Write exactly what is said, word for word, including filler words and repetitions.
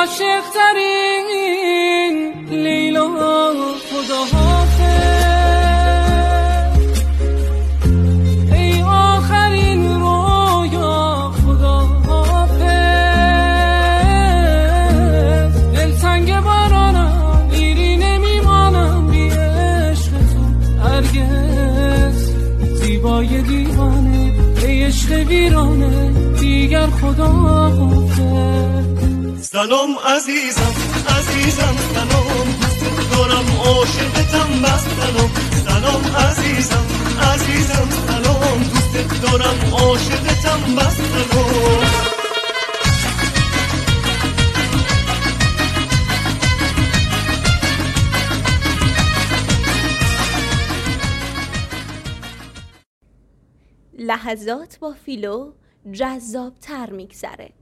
عاشق ترین لیلا خدا حافظ، ای آخرین رویا خدا حافظ. دلتنگ بارانم میری نمیمانم بی عشق تو هرگز، زیبای دیوانه ای عشق ویرانه دیگر خدا حافظ. سلام عزیزم عزیزم سلام، دوست دارم عاشقتم بس سلام. سلام عزیزم عزیزم سلام، دوست دارم عاشقتم بس سلام. لحظات با فیلو جذاب تر میگذره.